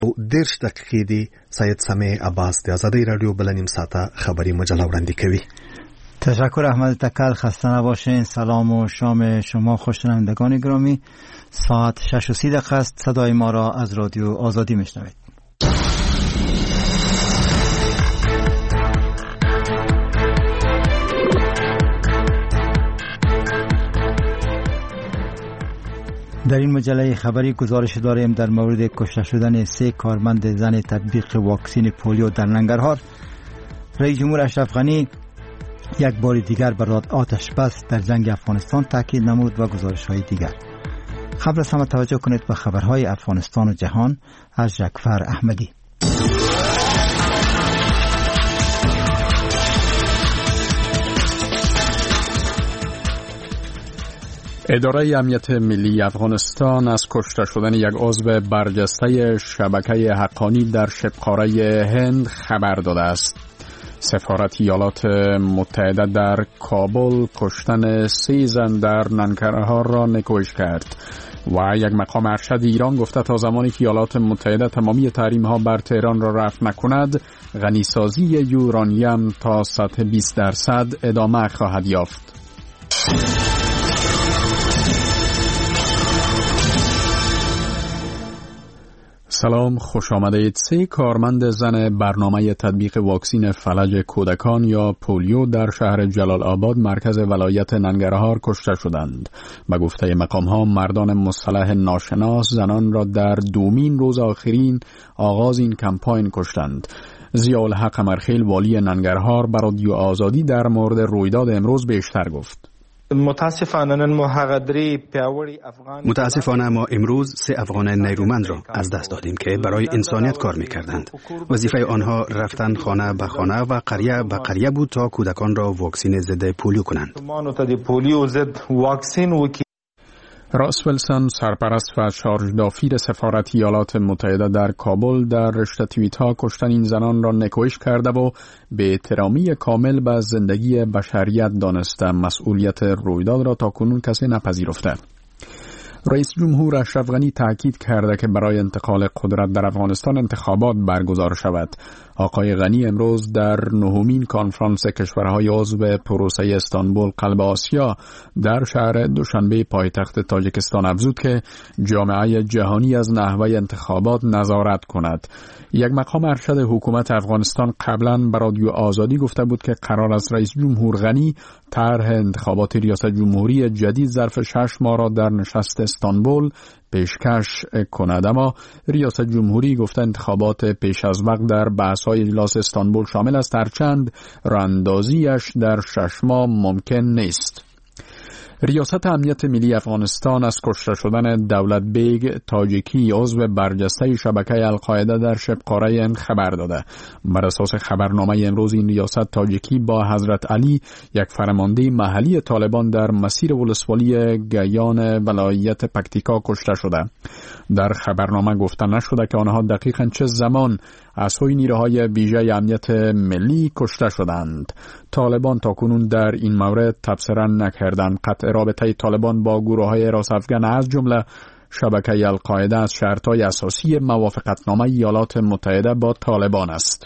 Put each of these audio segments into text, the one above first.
10 دقیقې دی سید سمیع عباس د آزادی رادیو بلنیم ساعته خبری مجله وړاندې کوي. تشکر احمد تکل. خسته نباشین. سلام و شام شما خوشنوندگان گرامی. ساعت 6:30 است. صدای ما را از رادیو آزادی میشنوید. در این مجله خبری گزارش داریم در مورد کشته شدن 3 کارمند زن تطبیق واکسن پولیو در ننگرهار. رئیس جمهور اشرف غنی یک بار دیگر بر آتش بس در جنگ افغانستان تاکید نمود و گزارش‌های دیگر. قبل از همه توجه کنید به خبرهای افغانستان و جهان از جعفر احمدی. اداره امنیت ملی افغانستان از کشته شدن یک عضو برجسته شبکه حقانی در شبقاره هند خبر داده است. سفارت ایالات متحده در کابل کشتن 3 زن در ننگرهار را نکوش کرد و یک مقام ارشد ایران گفته تا زمانی که ایالات متحده تمامی تحریم‌ها بر تهران را رفع نکند، غنیسازی یورانیم تا سطح 20% ادامه خواهد یافت. سلام، خوش آمدید. 3 کارمند زن برنامه تطبیق واکسن فلج کودکان یا پولیو در شهر جلال آباد مرکز ولایت ننگرهار کشته شدند. به گفته مقام‌ها مردان مصطلح ناشناس زنان را در دومین روز آخرین آغاز این کمپاین کشتند. ضیاءالحق قمرخیل والی ننگرهار بر رادیو آزادی در مورد رویداد امروز بیشتر گفت. متاسفانه ما امروز 3 افغان نیرومند را از دست دادیم که برای انسانیت کار می‌کردند. وظیفه آنها رفتن خانه به خانه و قریه به قریه بود تا کودکان را واکسن ضد پولیو کنند. راس ویلسون سرپرست و شارژدافیر سفارت ایالات متحده در کابل در رشته توییت ها کشتن این زنان را نکوهش کرده و به احترامی کامل به زندگی بشریت دانسته مسئولیت رویداد را تاکنون کسی نپذیرفته. رئیس جمهور اشرف غنی تاکید کرده که برای انتقال قدرت در افغانستان انتخابات برگزار شود. آقای غنی امروز در 9مین کنفرانس کشورهای عضو پروسه استانبول قلب آسیا در شهر دوشنبه پایتخت تاجیکستان افزود که جامعه جهانی از نحوه انتخابات نظارت کند. یک مقام ارشد حکومت افغانستان قبلا به رادیو آزادی گفته بود که قرار است رئیس جمهور غنی طرح انتخابات ریاست جمهوری جدید ظرف 6 ماه را در نشست استانبول پیشکش کند، اما ریاست جمهوری گفته انتخابات پیش از وقت در بحث‌های اجلاس استانبول شامل است، هرچند راه‌اندازی‌اش در 6 ماه ممکن نیست. ریاست امنیت ملی افغانستان از کشته شدن دولت بیگ تاجیکی عضو برجسته شبکه القاعده در شبقاره هند خبر داده. بر اساس خبرنامه امروز این ریاست تاجیکی با حضرت علی یک فرمانده محلی طالبان در مسیر ولسوالی گیان ولایت پکتیکا کشته شده. در خبرنامه گفته نشده که آنها دقیقاً چه زمان از سوی نیروهای ویژه امنیت ملی کشته شدند. طالبان تاکنون در این مورد تبصره نکردند. قطع رابطه طالبان با گروه‌های راست افغان از جمله شبکه القاعده از شرط‌های اساسی موافقتنامه ایالات متحده با طالبان است.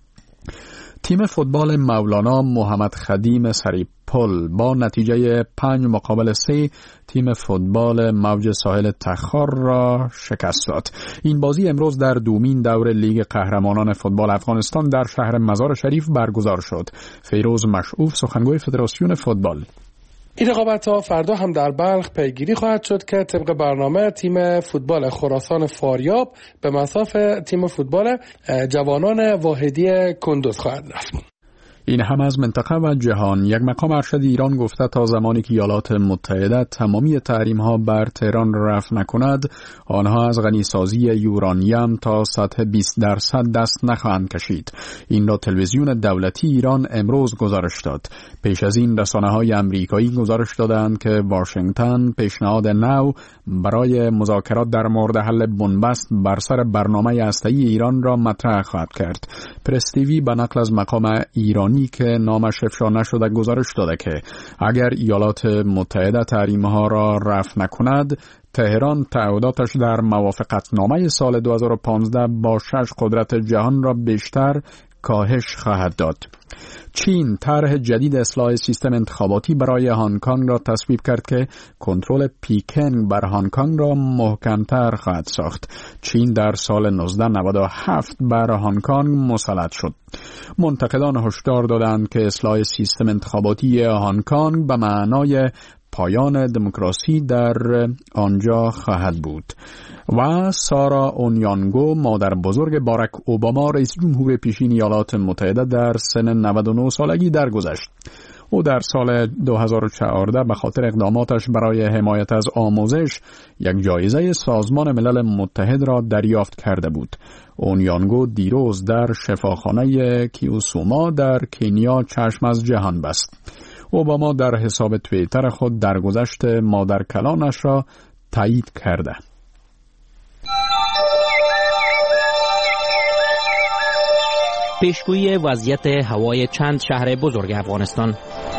تیم فوتبال مولانا محمد خدیم سریپل با نتیجه 5-3 تیم فوتبال موج ساحل تخار را شکست داد. این بازی امروز در دومین دور لیگ قهرمانان فوتبال افغانستان در شهر مزار شریف برگزار شد. فیروز مشعوف سخنگوی فدراسیون فوتبال: این رقابت‌ها فردا هم در بلخ پیگیری خواهد شد که طبق برنامه تیم فوتبال خراسان فاریاب به مصاف تیم فوتبال جوانان واحدی کندوز خواهد رفت. این هم از منطقه و جهان. یک مقام ارشد ایران گفته تا زمانی که ایالات متحده تمامی تحریم‌ها بر تهران رفع نکند، آنها از غنیسازی یورانیم تا سطح 20% دست نخواهند کشید. این را تلویزیون دولتی ایران امروز گزارش داد. پیش از این رسانه‌های آمریکایی گزارش دادند که واشنگتن پیشنهاد نو برای مذاکرات در مورد حل بنبست بر سر برنامه هسته‌ای ایران را مطرح خواهد کرد. پرس تیوی به نقل از مقام ایرانی افغانی که نامش افشا نشده گزارش داده که اگر ایالات متحده تحریم‌ها را رفع نکند، تهران تعهداتش در موافقتنامه سال 2015 با 6 قدرت جهان را بیشتر کاهش خواهد داد. چین طرح جدید اصلاح سیستم انتخاباتی برای هنگ کنگ را تصویب کرد که کنترل پکین بر هنگ کنگ را محکم‌تر خواهد ساخت. چین در سال 1997 بر هنگ کنگ مسلط شد. منتقدان هشدار دادند که اصلاح سیستم انتخاباتی هنگ کنگ به معنای پایان دموکراسی در آنجا خواهد بود. و سارا اونیانگو، مادر بزرگ باراک اوباما، رئیس جمهور پیشین ایالات متحده، در سن 99 سالگی درگذشت. او در سال 2014 به خاطر اقداماتش برای حمایت از آموزش یک جایزه سازمان ملل متحد را دریافت کرده بود. اونیانگو دیروز در شفاخانه کیوسوما در کنیا چشم از جهان بست. اوباما در حساب توییتر خود درگذشت مادر کلانش را تایید کرده. پیشگویی وضعیت هوای چند شهر بزرگ افغانستان.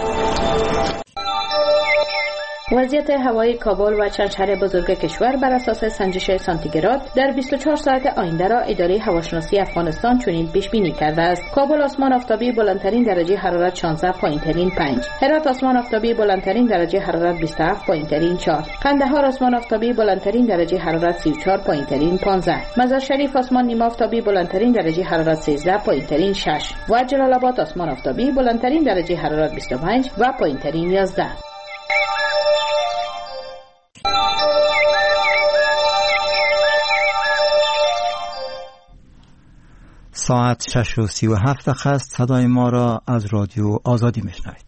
وضعیت هوای کابل و چند شهر بزرگ کشور بر اساس سنجش سانتیگراد در 24 ساعت آینده را اداره هواشناسی افغانستان چنین پیش بینی کرده است: کابل آسمان آفتابی بلندترین درجه حرارت 16 پایینترین 5، هرات آسمان آفتابی بلندترین درجه حرارت 27 پایینترین 4، قندهار آسمان آفتابی بلندترین درجه حرارت 34 پایینترین 15، مزار شریف آسمان نیمه آفتابی بلندترین درجه حرارت 13 پایینترین 6 و جلال آباد آسمان آفتابی بلندترین درجه حرارت 25 و پایینترین 11. ساعت 6:37 است. صدای ما را از رادیو آزادی میشنوید.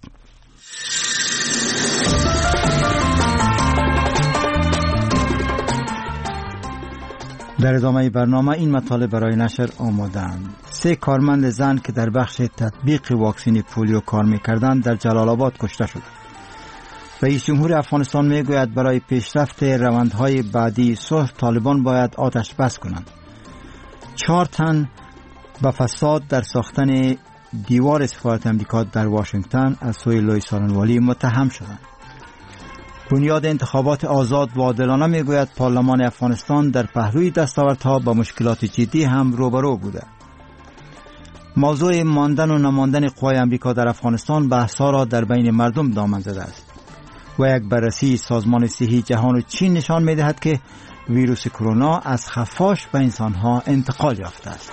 در ادامه برنامه این مطالب برای نشر آماده‌اند. 3 کارمند زن که در بخش تطبیق واکسن پولیو کار می‌کردند در جلال آباد کشته شدند. رئیس جمهور افغانستان میگوید برای پیشرفت روندهای بعدی صلح طالبان باید آتش بس کنند. 4 تن با فساد در ساختن دیوار سفارت امریکا در واشنگتن از سوی لوی سالنوالی متهم شدند. بنیاد انتخابات آزاد و عادلانه میگوید پارلمان افغانستان در پهلوی دستاوردها با مشکلات جدی هم روبرو بوده. موضوع ماندن و نماندن قوای امریکا در افغانستان بحث‌ها را در بین مردم دامن زده است و یک بررسی سازمان صحی جهان و چین نشان می‌دهد که ویروس کرونا از خفاش به انسان‌ها انتقال یافته است.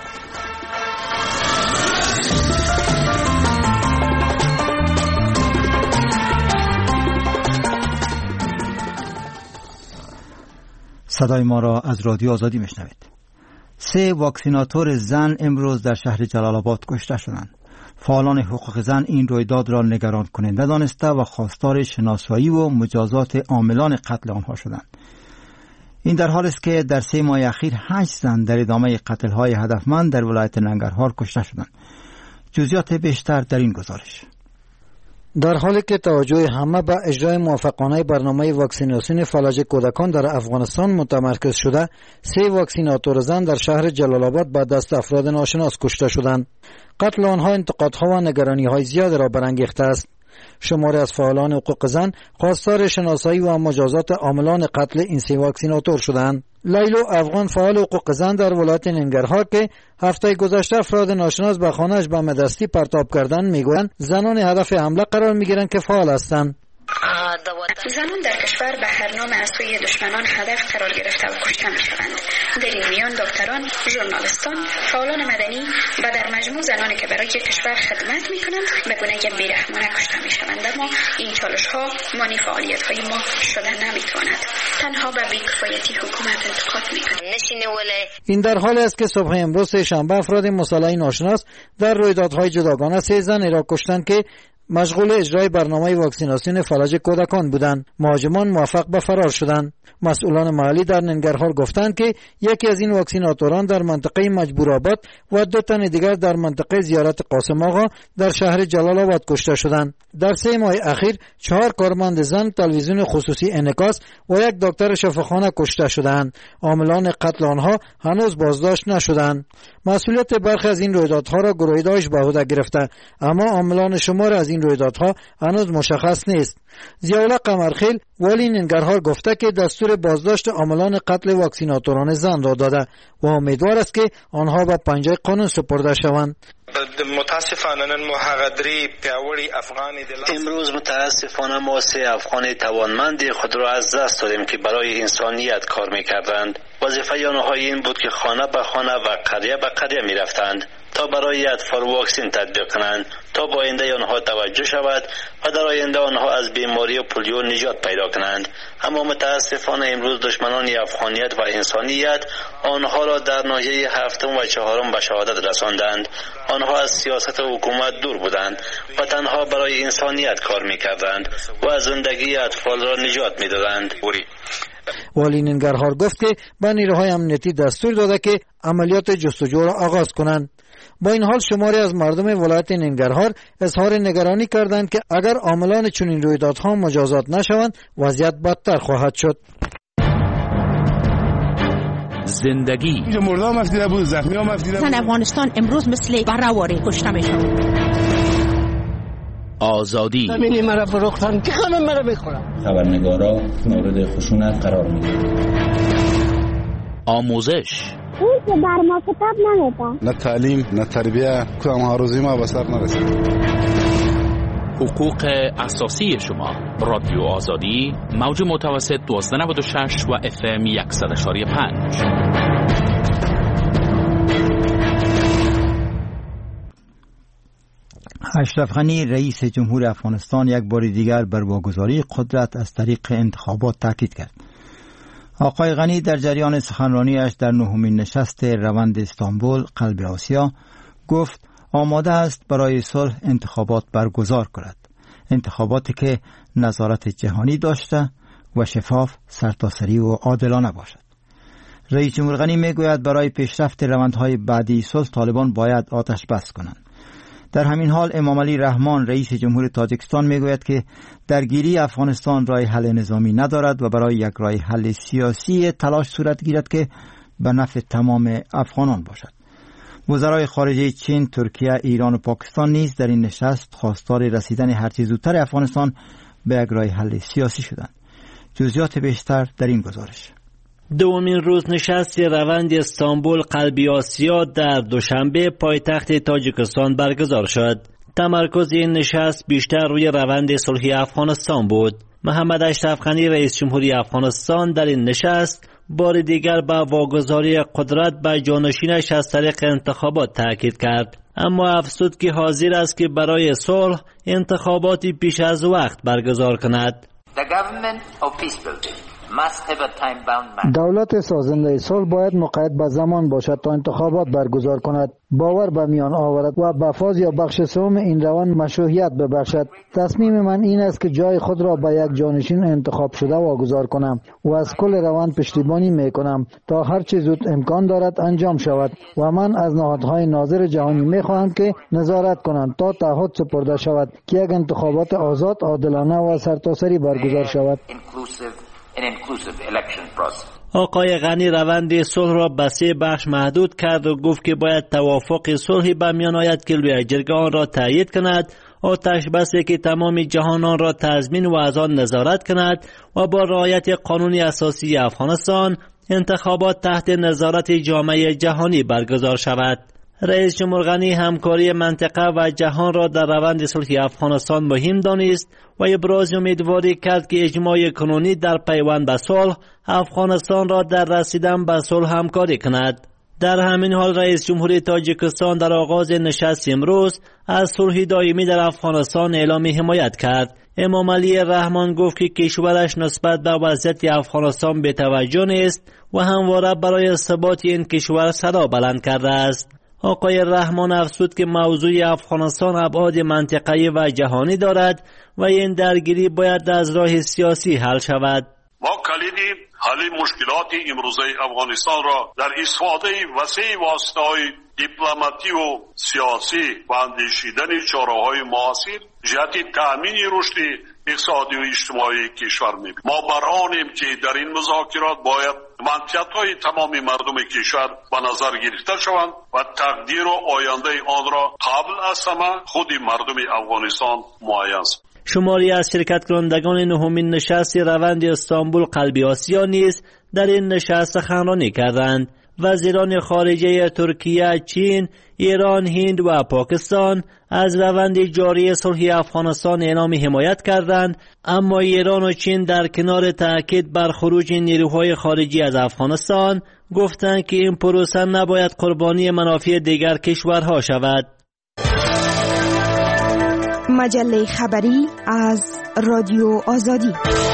صدای ما را از رادیو آزادی میشنوید. 3 واکسیناتور زن امروز در شهر جلال آباد کشته شدند. فعالان حقوق زن این رویداد را نگران کننده دانسته و خواستار شناسایی و مجازات عاملان قتل آنها شدند. این در حالی است که در 3 ماه اخیر 8 زن در ادامه قتل‌های هدفمند در ولایت ننگرهار کشته شدند. جزئیات بیشتر در این گزارش. در حالی که توجه همه به اجرای موفقانه برنامه واکسیناسیون فلج کودکان در افغانستان متمرکز شده، 3 واکسیناتور زن در شهر جلال آباد به دست افراد ناشناس کشته شدند. قتل آنها انتقادها و نگرانی‌های زیاد را برانگیخته است. شماری از فعالان حقوق زن خواستار شناسایی و مجازات عاملان قتل این 3 واکسیناتور شدند. لیلو افغان، فعال حقوق زن در ولایت ننگرهار که هفته گذشته افراد ناشناس به خانه‌اش به مدستی پرتاب کردند، میگویند زنان هدف حمله قرار میگیرند که فعال هستند. زنان در کشور به هر نام از سوی دشمنان هدف قرار گرفته و کشته میشوند. در این میان دکتران، ژورنالیستان، فعالان مدنی و در مجموع زنانی که برای کشور خدمت میکنند به گونه بیرحمانه کشته میشوند. اما این چالش ها مانع فعالیت های ما شده نمیتواند. تنها به بی‌کفایتی حکومت انتقاد میکنند. این در حالی است که صبح امروز شنبه افراد مسلح ناشناس در رویدادهای جداگانه 3 زن را کشتند که مشغول اجرای برنامه واکسیناسیون فلج کودکان بودند. مهاجمان موفق به فرار شدند. مسئولان محلی در ننگرهار گفتند که یکی از این واکسیناتوران در منطقه مجبورآباد و 2 تن دیگر در منطقه زیارت قاسم آقا در شهر جلال آباد کشته شدند. در 3 ماه اخیر 4 کارمند زن تلویزیون خصوصی انعکاس و 1 دکتر شفاخانه کشته شدند. عاملان قتل آنها هنوز بازداشت نشدند. مسئولیت برخی از این رویدادها را گروه داعش به عهده گرفته، اما عاملان شمار از این رویدادها هنوز مشخص نیست. ضیاءالله قمرخیل والی ننگرهار گفته که دستور بازداشت عاملان قتل واکسیناتوران زن را داده و امیدوار است که آنها به پنجه قانون سپرده شوند. امروز متاسفانه ما 3 افغان توانمند خود را از دست دادیم که برای انسانیت کار می‌کردند. وظیفه آنها این بود که خانه به خانه و قریه به قریه می‌رفتند تا برای اطفال واکسن تطبیق کنند تا با آینده آنها توجه شود و در آینده آنها از بیماری پولیو نجات پیدا کنند. اما متاسفانه امروز دشمنان افغانیت و انسانیت آنها را در ناحیه 7 و 4 به شهادت رساندند. آنها از سیاست حکومت دور بودند و تنها برای انسانیت کار می‌کردند و از زندگی اطفال را نجات می‌دادند. والی ننگرهار گفت که به نیروهای امنیتی دستور داده که عملیات جستجو را آغاز کنند. با این حال شماری از مردم ولایت ننگرهار اظهار نگرانی کردند که اگر عاملان چنین رویدادها مجازات نشوند وضعیت بدتر خواهد شد. زندگی مردم مفیده بود، زخمی ها مفیده بود. افغانستان امروز مثل برهواری کشته میشود. آزادی همینی مرا فروختن که همه مرا بخورم. خبرنگارا مورد خشونت قرار میدن. آموزش اون که بر ما کتاب نمیده. نه تعلیم نه تربیه کدام ها روزی ما به سر نرسید. حقوق اساسی شما. رادیو آزادی موج متوسط 1296 و FM 100.5. اشرف غنی رئیس جمهور افغانستان یک بار دیگر بر واگذاری قدرت از طریق انتخابات تاکید کرد. آقای غنی در جریان سخنرانیش در 9مین نشست روند استانبول قلب آسیا گفت آماده است برای صلح انتخابات برگزار کند. انتخاباتی که نظارت جهانی داشته و شفاف، سرتاسری و عادلانه باشد. رئیس جمهور غنی میگوید برای پیشرفت روندهای بعدی صلح طالبان باید آتش بس کنند. در همین حال امام علی رحمان رئیس جمهور تاجیکستان میگوید که درگیری افغانستان راه حل نظامی ندارد و برای یک راه حل سیاسی تلاش صورت گیرد که به نفع تمام افغانان باشد. وزرای خارجه چین، ترکیه، ایران و پاکستان نیز در این نشست خواستار رسیدن هرچه زودتر افغانستان به یک راه حل سیاسی شدند. جزئیات بیشتر در این گزارش. دومین روز نشست روند استانبول قلب آسیا در دوشنبه پایتخت تاجیکستان برگزار شد. تمرکز این نشست بیشتر روی روند صلحی افغانستان بود. محمد اشرف غنی رئیس جمهوری افغانستان در این نشست بار دیگر به واگذاری قدرت به جانشینش از طریق انتخابات تاکید کرد، اما افزود که حاضر است که برای صلح انتخاباتی پیش از وقت برگزار کند. دولت سازنده صلح باید مقید به زمان باشد تا انتخابات برگزار کند، باور به میان آورد و به فاز یا بخش سوم این روند مشروعیت ببخشد. تصمیم من این است که جای خود را به یک جانشین انتخاب شده واگذار کنم و از کل روند پشتیبانی میکنم تا هر چه زود امکان دارد انجام شود و من از نهادهای ناظر جهانی میخواهم که نظارت کنند تا تعهد سپرده شود که یک انتخابات آزاد، عادلانه و سرتاسری برگزار شود. آقای غنی روند صلح را به 3 بخش محدود کرد و گفت که باید توافق صلحی به میان آید که لایحه آن را تایید کند، آتش بسی که تمام جهانان را تضمین و از آن نظارت کند و با رعایت قانون اساسی افغانستان انتخابات تحت نظارت جامعه جهانی برگزار شود. رئیس جمهور غنی همکاری منطقه و جهان را در روند صلح افغانستان مهم دانست و ابراز امیدواری کرد که اجماع کنونی در پیوند به صلح افغانستان را در رسیدن به صلح همکاری کند. در همین حال رئیس جمهوری تاجیکستان در آغاز نشست امروز از صلح دائمی در افغانستان اعلام حمایت کرد. امام علی رحمان گفت که کشورش نسبت به وضعیت افغانستان بی‌توجه نیست و همواره برای ثبات این کشور صدا بلند کرده است. آقای رحمان افزود که موضوع افغانستان ابعاد منطقه‌ای و جهانی دارد و این درگیری باید از راه سیاسی حل شود. ما کلید حل مشکلات امروزه افغانستان را در استفاده وسیع واسطه‌های دیپلماتی و سیاسی و اندیشیدن چاره‌های معاصر جهت تأمین رشد اقتصادی و اجتماعی کشور می‌بینیم. ما بر آنیم که در این مذاکرات باید منفعت‌های تمام مردم کشور به نظر گرفته شوند و تقدیر و آینده آن را قبل از همه خود مردم افغانستان معین است. شماری از شرکت کنندگان نهمین نشست روند استانبول قلبی آسیا نیز در این نشست سخنرانی کردند. وزیران خارجه ترکیه، چین، ایران، هند و پاکستان از روند جاری صلح افغانستان اعلام حمایت کردند، اما ایران و چین در کنار تاکید بر خروج نیروهای خارجی از افغانستان گفتند که این پروسه نباید قربانی منافع دیگر کشورها شود. مجله خبری از رادیو آزادی.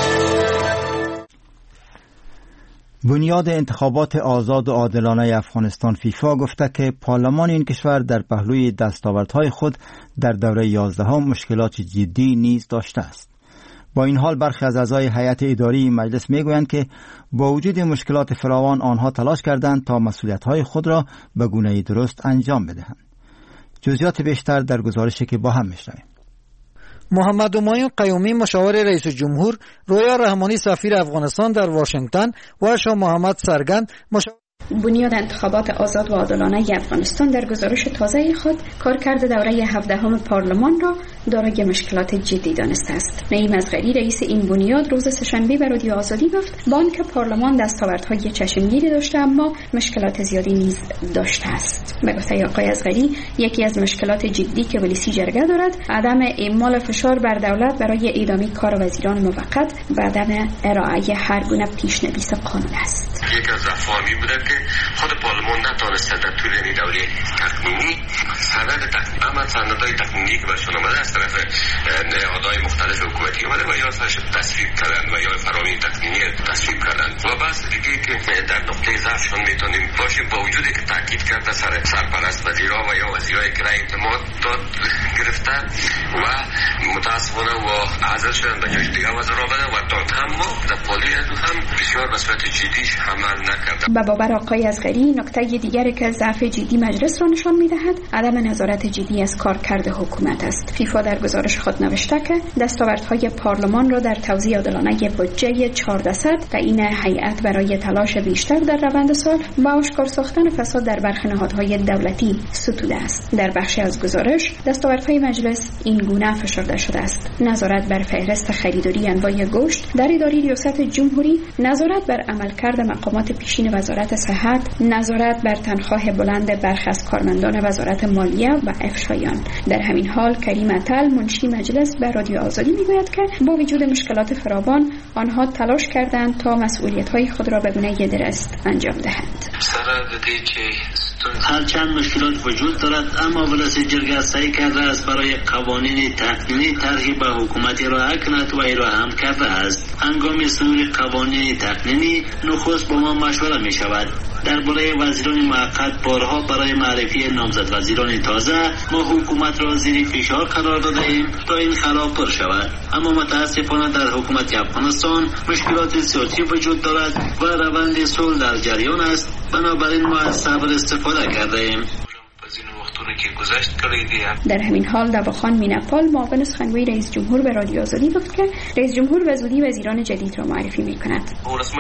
بنیاد انتخابات آزاد و عادلانه افغانستان فیفا گفته که پارلمان این کشور در پهلوی دستاوردهای خود در دوره 11 مشکلات جدی نیز داشته است. با این حال برخی از اعضای هیئت اداری مجلس میگویند که با وجود مشکلات فراوان آنها تلاش کردند تا مسئولیت‌های خود را به گونه درست انجام بدهند. جزئیات بیشتر در گزارشی که با هم میشنویم. محمد همایون قیومی مشاور رئیس جمهور، رویا رحمانی سفیر افغانستان در واشنگتن و شاه محمد سرگند بنیاد انتخابات آزاد و عادلانه افغانستان در گزارش تازه خود کارکرد دوره 17 پارلمان را دارای مشکلات جدی دانسته است. نعیم اصغری رئیس این بنیاد روز سه‌شنبه به رادیو آزادی گفت با آنکه پارلمان دستاوردهای چشمگیری داشته اما مشکلات زیادی نیز داشته است. به گفته آقای اصغری یکی از مشکلات جدی که ولیسی جرگه دارد عدم اعمال فشار بر دولت برای ادامه کار وزیران موقت و عدم ارائه هر گونه پیشنویس قانون است. یک از افوامی بوده که خود پارلمان نتوانسته در طول این دوره تکوینی سندهای تکوینی که برشان آمده از طرف نهادهای مختلف حکومتی آمده و یا تصویب کردن و یا فرامین تکوینی تصویب کردن و بس دیگه که در نقطه ضعفشان میتونیم باشیم با وجودی که تاکید کرده سرپرست وزیرا و یا وزیرای که رای اعتماد داد گرفته و متاسفانه و حاضر شدن به جایش دیگه وزرا بدن و تا اما در پالی هم بسیار به صورت جدیش عمل نکرده. به باور آقای اصغری نکته دیگری که ضعف جدی مجلس را نشان می‌دهد عدم نظارت جدی از کارکرد حکومت است. فیفا در گزارش خود نوشته که دستاوردهای پارلمان را در توزیع عادلانه بودجه 400 و این هیئت برای تلاش بیشتر در روند سال با آشکار ساختن فساد در برخی نهادهای دولتی ستوده است. در بخشی از گزارش دستاوردهای مجلس این گونه فشرده شده است: نظارت بر فهرست خریداری انواع گوشت در اداره ریاست جمهوری، نظارت بر عملکرد مقامات پیشین وزارت صحت، نظارت بر تنخواه بلند برخی از کارمندان وزارت مالیه و افشایان. در همین حال کریم عطل منشی مجلس به رادیو آزادی میگوید که با وجود مشکلات فراوان آنها تلاش کردند تا مسئولیت‌های خود را به گونه درست انجام دهند. هرچند مشکلات وجود دارد اما ولسی جرگه سعی کرده است برای قوانین تکوینی طرحی به حکومت ارائه کند و ارائه هم کرده است. هنگام صدور قوانین تکوینی نخست با ما مشوره می شود. درباره وزیران موقت بارها برای معرفی نامزد وزیران تازه ما حکومت را زیر فشار قرار داده ایم تا این خلا پر شود، اما متاسفانه در حکومت افغانستان مشکلات سیاسی وجود دارد و روند صلح در جریان است. بنابراین ما از صبر استفاده کرده ایم. در همین حال دواخان مینپال معاون سخنگوی رئیس جمهور به رادیو آزادی گفت که رئیس جمهور به زودی وزیران جدید را معرفی می‌کند.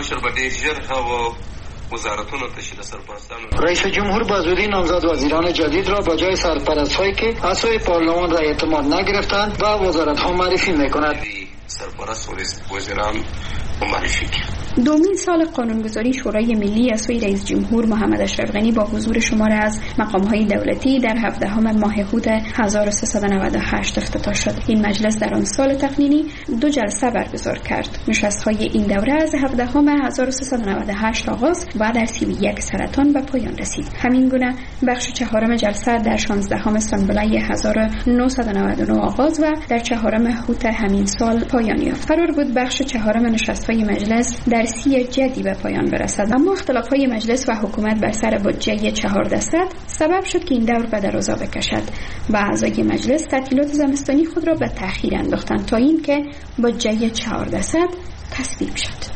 رئیس جمهور با زودی نامزد وزیران جدید را با جای سرپرست‌هایی که اعضای پارلمان را اعتماد نگرفتند و وزارت‌ها معرفی می‌کند. سرپرست وزیران معرفی دومین سال قانونگذاری شورای ملی از سوی رئیس جمهور محمد اشرف غنی با حضور شمار از مقام‌های دولتی در 17 ماه هوت 1398 افتتاح شد. این مجلس در آن سال تقنینی 2 جلسه برگزار کرد. نشست‌های این دوره از 17 ماه 1398 آغاز و در 31 سرطان به پایان رسید. همین گونه بخش 4 جلسه در 16 سنبله 1999 آغاز و در 4 هوت همین سال پایان یافت. قرار بود بخش 4 نشست‌های مجلس در درسی جدی به پایان برسد. اما اختلاف‌های مجلس و حکومت بر سر بودجه 4% سبب شد که این دور به درازا بکشد و اعضای مجلس تعطیلات زمستانی خود را به تأخیر انداختند تا اینکه بودجه 4% تصویب شد.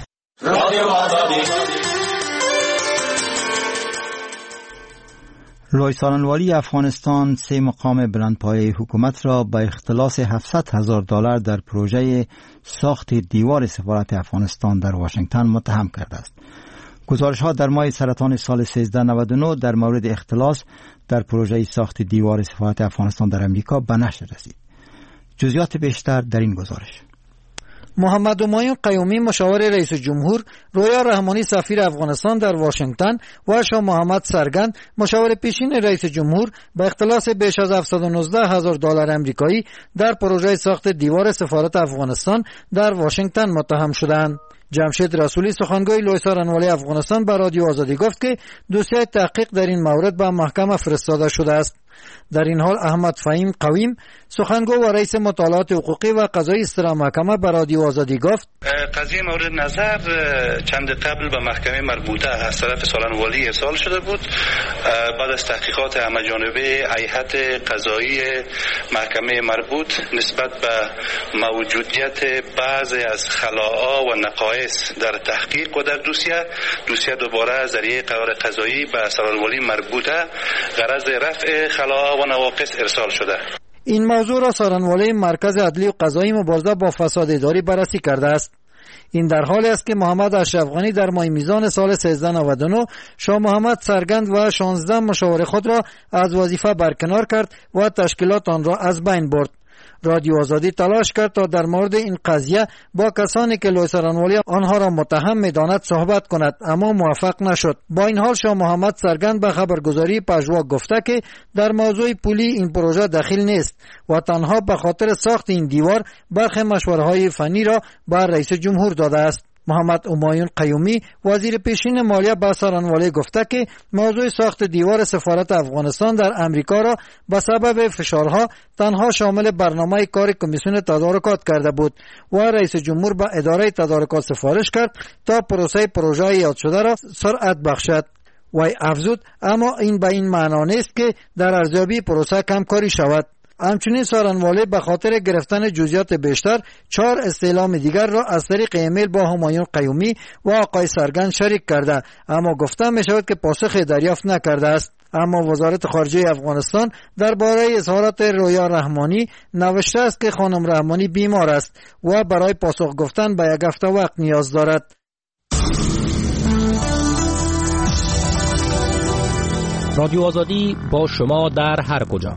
لویسارنوالی افغانستان 3 مقام بلندپایه حکومت را با اختلاس $700,000 در پروژه ساخت دیوار سفارت افغانستان در واشنگتن متهم کرده است. گزارش ها در ماه سرطان سال 1399 در مورد اختلاس در پروژه ساخت دیوار سفارت افغانستان در امریکا به نشر رسید. جزئیات بیشتر در این گزارش. محمد همایون قیومی مشاور رئیس جمهور، رویا رحمانی سفیر افغانستان در واشنگتن و شاه محمد سرگند مشاور پیشین رئیس جمهور به اختلاس بیش از $719,000 امریکایی در پروژه ساخت دیوار سفارت افغانستان در واشنگتن متهم شدند. جمشید رسولی سخنگوی لویسارنوالی افغانستان به رادیو آزادی گفت که دوسیه تحقیق در این مورد به محکمه فرستاده شده است. در این حال احمد فهیم قویم سخنگو و رئیس مطالعات حقوقی و قضایی اصطلاح محکمه به رادیو آزادی گفت قضیه مورد نظر چند قبل به محکمه مربوطه از طرف سارنوالی ارسال شده بود. بعد از تحقیقات همه‌جانبه هیئت قضایی محکمه مربوط نسبت به موجودیت بعضی از خلاها و نقایص در تحقیق و در دوسیه دوباره از ذریعه قرار قضایی به سارنوالی مربوطه غرض رفع خلاها و نواقص ارسال شده. این موضوع را سارنوالی مرکز عدلی و قضایی مبارزه با فساد اداری بررسی کرده است. این در حالی است که محمد اشرف غنی در ماه میزان سال 1399 شاه محمد سرگند و 16 مشاور خود را از وظیفه برکنار کرد و تشکیلات آن را از بین برد. رادیو آزادی تلاش کرد تا در مورد این قضیه با کسانی که لویسارنوالی آنها را متهم می‌داند صحبت کند، اما موفق نشد. با این حال شاه محمد سرگند به خبرگزاری پژواک گفته که در موضوع پولی این پروژه دخیل نیست و تنها به خاطر ساخت این دیوار برخی مشوره‌های فنی را به رئیس جمهور داده است. محمد همایون قیومی وزیر پیشین مالیه به سارنوالی گفته که موضوع ساخت دیوار سفارت افغانستان در امریکا را به سبب فشارها تنها شامل برنامه کار کمیسیون تدارکات کرده بود و رئیس جمهور به اداره تدارکات سفارش کرد تا پروژه یاد شده را سرعت بخشد. و افزود اما این به این معنا نیست که در ارزیابی پروسه کمکاری شود. همچنین سارنوالی به خاطر گرفتن جزئیات بیشتر 4 استعلام دیگر را از طریق ایمیل با همایون قیومی و آقای سرگند شریک کرده، اما گفته می شود که پاسخی دریافت نکرده است. اما وزارت خارجه افغانستان درباره اظهارات رویا رحمانی نوشته است که خانم رحمانی بیمار است و برای پاسخ گفتن به یک هفته وقت نیاز دارد. رادیو آزادی با شما در هر کجا.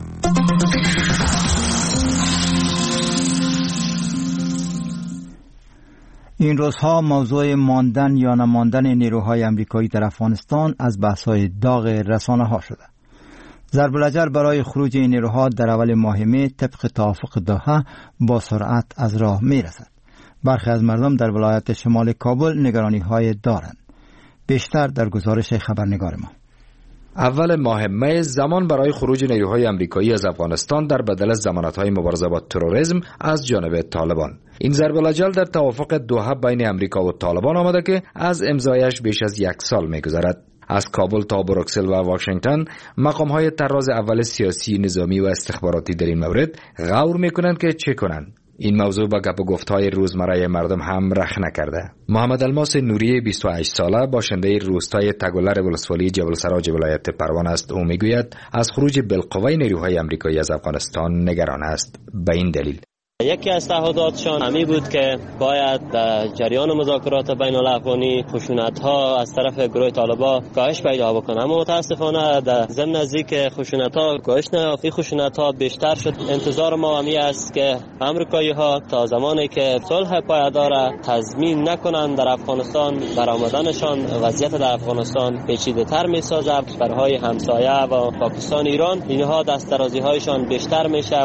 این روزها موضوع ماندن یا نماندن نیروهای امریکایی در افغانستان از بحث‌های داغ رسانه‌ها شده. ضرب العجل برای خروج این نیروها در اول ماه می طبق توافق دوحه با سرعت از راه می‌رسد. برخی از مردم در ولایت شمال کابل نگرانی‌های دارند. بیشتر در گزارش خبرنگار ما. اول ماه می زمان برای خروج نیروهای امریکایی از افغانستان در بدل ضمانت‌های مبارزه با تروریسم از جانب طالبان. این ضرب العجل در توافق دوحه بین امریکا و طالبان آمده که از امضایش بیش از 1 سال می‌گذرد. از کابل تا بروکسل و واشنگتن مقام‌های طراز اول سیاسی، نظامی و استخباراتی در این مورد غور می‌کنند که چه کنند. این موضوع با گپ و گفت‌های روزمره مردم هم رخ نکرده. محمد الماس نوری 28 ساله باشنده روستای تگولر ولسوالی جبل سراج ولایت پروان است. او میگوید از خروج بالقوه نیروهای امریکایی از افغانستان نگران است. به این دلیل یکی از تعهداتشان همی بود که باید در جریان مذاکرات بین الافغانی خشونت‌ها از طرف گروه طالبان کاهش پیدا بکنه، اما متاسفانه در ضمن نزدیک خشونت‌ها کاهش نیافت. این خشونت‌ها بیشتر شد. انتظار ما همی است که آمریکایی‌ها تا زمانی که صلح پایدار تضمین نکنند در افغانستان برآمدنشان وضعیت در افغانستان پیچیده‌تر می‌سازد. برای همسایه و پاکستان، ایران، اینها دست درازی‌هایشان بیشتر میشه.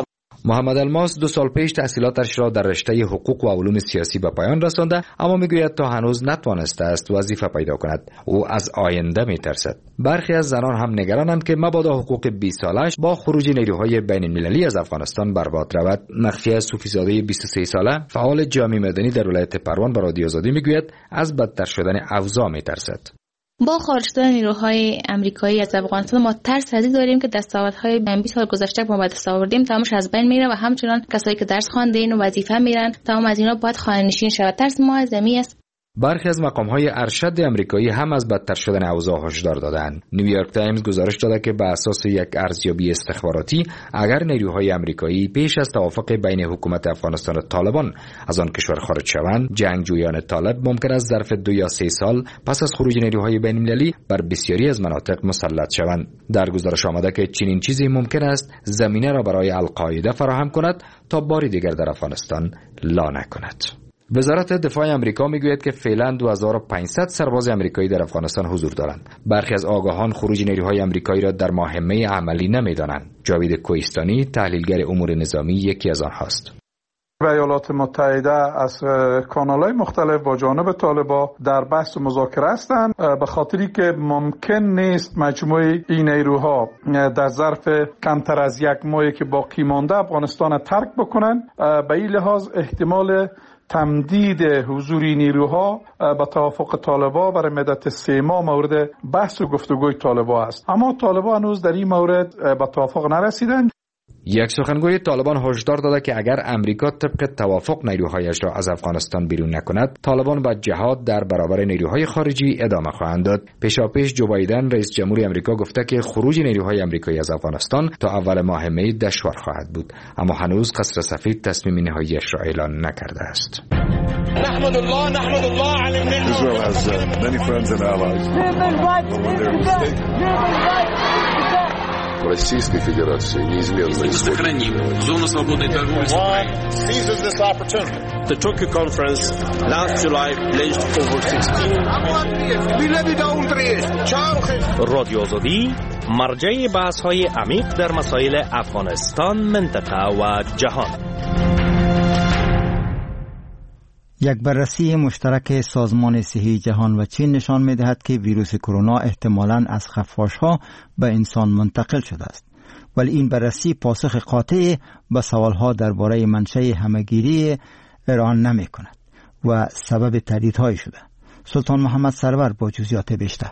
محمد الماس 2 سال پیش تحصیلاتش را در رشته حقوق و علوم سیاسی به پایان رسانده، اما میگوید تا هنوز نتوانسته است وظیفه پیدا کند. او از آینده میترسد. برخی از زنان هم نگرانند که مبادا حقوق 20 سالش با خروج نیروهای بین المللی از افغانستان برباد رود. مخفیه صوفیزاده 23 ساله فعال جامعه مدنی در ولایت پروان به رادیو آزادی میگوید از بدتر شدن اوضاع میترسد. با خارج شدن نیروهای آمریکایی از افغانستان ما ترس از این داریم که دستاوردهای 20 سال گذشته ما به دست آوردیم تمامش از بین میره و همچنان کسایی که درس خواندین و وظیفه میرن تمام از اینا باید خانه نشین شود. ترس ما از زمین است. برخی از مقام‌های ارشد آمریکایی هم از بدتر شدن اوضاع هشدار دادند. نیویورک تایمز گزارش داده که بر اساس یک ارزیابی استخباراتی اگر نیروهای آمریکایی پیش از توافق بین حکومت افغانستان و طالبان از آن کشور خارج شوند، جنگجویان طالب ممکن است ظرف 2 یا 3 سال پس از خروج نیروهای بین المللی بر بسیاری از مناطق مسلط شوند. در گزارش آمده که چنین چیزی ممکن است زمینه را برای القاعده فراهم کند تا باری دیگر در افغانستان لا نکند. وزارت دفاع آمریکا میگوید که فعلا 2500 سرباز آمریکایی در افغانستان حضور دارند. برخی از آگاهان خروج نیروهای آمریکایی را در مهمه عملی نمیدانند. جاوید کوهستانی، تحلیلگر امور نظامی، یکی از آنهاست. ایالات متحده از کانال‌های مختلف با جانب طالبان در بحث و مذاکره هستند، به خاطری که ممکن نیست مجموعه این نیروها در ظرف کمتر از 1 ماهی که باقی مانده افغانستان را ترک بکنند. به این لحاظ احتمال تمدید حضور نیروها با توافق طالبان برای مدت 3 ماه مورد بحث و گفتگوی طالبان است، اما طالبان هنوز در این مورد به توافق نرسیدند. یک سخنگوی طالبان هشدار داده که اگر امریکا طبق توافق نیروهایش را از افغانستان بیرون نکند، طالبان با جهاد در برابر نیروهای خارجی ادامه خواهند داد. پیشاپیش جو بایدن رئیس جمهوری آمریکا گفته که خروج نیروهای آمریکایی از افغانستان تا اول ماه می دشوار خواهد بود، اما هنوز قصر سفید تصمیم نهاییش را اعلان نکرده است. نحمد الله علی النعمة. Israel has many friends and allies. Российской Федерации неизменно сохраним зону свободной торговли. Seizes this opportunity. The Tokyo Conference last July pledged over 16. رادیو آزادی مرجع بحث‌های عمیق در مسائل افغانستان، منطقه و جهان. یک بررسی مشترک سازمان صحی جهان و چین نشان می‌دهد که ویروس کرونا احتمالاً از خفاش‌ها به انسان منتقل شده است. ولی این بررسی پاسخ قاطع به سوال‌ها درباره منشأ همه‌گیری ایران نمی‌کند و سبب تهدیدهای شده. سلطان محمد سرور با جزئیات بیشتر.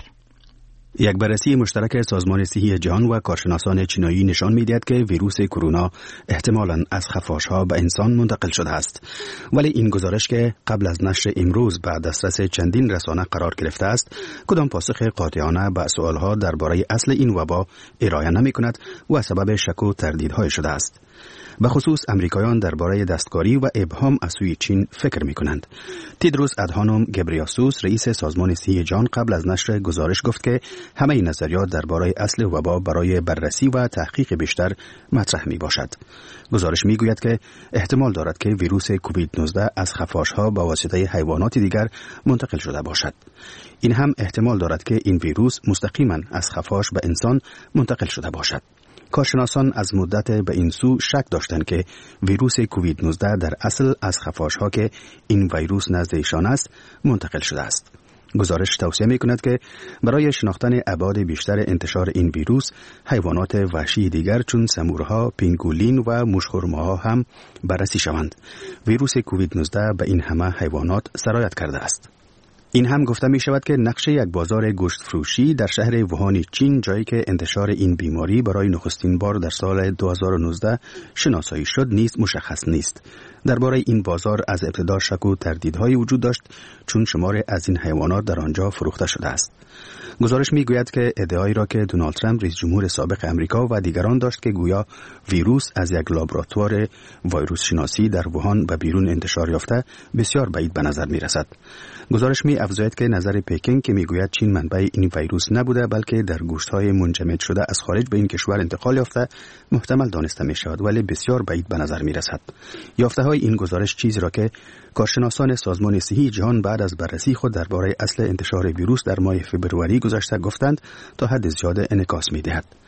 یک بررسی مشترک سازمان صحی جهان و کارشناسان چینایی نشان می‌دهد که ویروس کرونا احتمالاً از خفاش‌ها به انسان منتقل شده است. ولی این گزارش که قبل از نشر امروز به دسترس چندین رسانه قرار گرفته است، کدام پاسخ قاطعانه به سوال‌ها درباره اصل این وبا ارائه نمی‌کند و سبب شک و تردیدهای شده است. به خصوص امریکایان درباره دستکاری و ابهام از سوی چین فکر می‌کنند. تدروس ادهانوم گبریاسوس رئیس سازمان صحی جهان قبل از نشر گزارش گفت که همه این نظریات درباره اصل وبا برای بررسی و تحقیق بیشتر مطرح میباشد. گزارش میگوید که احتمال دارد که ویروس کووید 19 از خفاش‌ها به واسطه حیوانات دیگر منتقل شده باشد. این هم احتمال دارد که این ویروس مستقیما از خفاش به انسان منتقل شده باشد. کارشناسان از مدت به این سو شک داشتند که ویروس کووید 19 در اصل از خفاش‌ها که این ویروس نزد ایشان است منتقل شده است. گزارش توصیه می‌کند که برای شناختن ابعاد بیشتر انتشار این ویروس، حیوانات وحشی دیگر چون سمورها، پینگولین و موش‌خرماها هم بررسی شوند. ویروس کووید 19 به این همه حیوانات سرایت کرده است. این هم گفته می شود که نقش یک بازار گوشت فروشی در شهر ووهان چین، جایی که انتشار این بیماری برای نخستین بار در سال 2019 شناسایی شد، نیز مشخص نیست. درباره این بازار از ابتدا شک و تردیدهای وجود داشت، چون شمار از این حیوانات در آنجا فروخته شده است. گزارش می گوید که ادعایی را که دونالد ترامپ رئیس جمهور سابق امریکا و دیگران داشت که گویا ویروس از یک لابراتوار ویروس شناسی در ووهان به بیرون انتشار یافته، بسیار بعید به نظر می رسد. گزارش می افزاید که نظر پکینگ که می گوید چین منبع این ویروس نبوده بلکه در گوشت‌های منجمد شده از خارج به این کشور انتقال یافته، محتمل دانسته می شود ولی بسیار بعید به نظر می رسد. یافته‌های این گزارش چیزی را که کارشناسان سازمان صحی جهان بعد از بررسی خود درباره اصل انتشار ویروس در ماه فوریه گذشته گفتند تا حد زیاد انعکاس می‌دهد.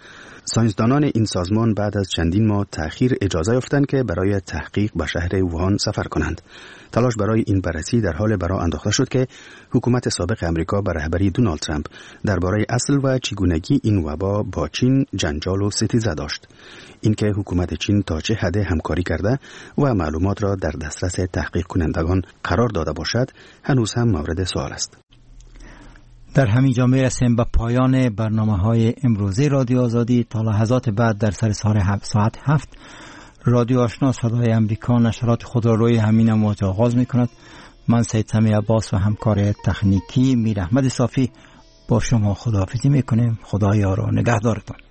ساینسدانان این سازمان بعد از چندین ماه تأخیر اجازه یافتند که برای تحقیق به شهر ووهان سفر کنند. تلاش برای این بررسی در حال برآ انداخته شد که حکومت سابق امریکا به رهبری دونالد ترامپ درباره اصل و چگونگی این وبا با چین جنجال و ستیزه داشت. اینکه حکومت چین تا چه حد همکاری کرده و معلومات را در دسترس تحقیق کنندگان قرار داده باشد هنوز هم مورد سوال است. در همین جا میرسیم به پایان برنامه‌های امروزی رادیو آزادی. تا لحظات بعد در سر ساعت 7 رادیو آشنا صدای امریکا نشرات خود را روی همین موج آغاز می‌کند. من سید سمی عباس و همکار تکنیکی میر احمد صافی با شما خداحافظی می‌کنیم. خدا یار و نگهدارتان.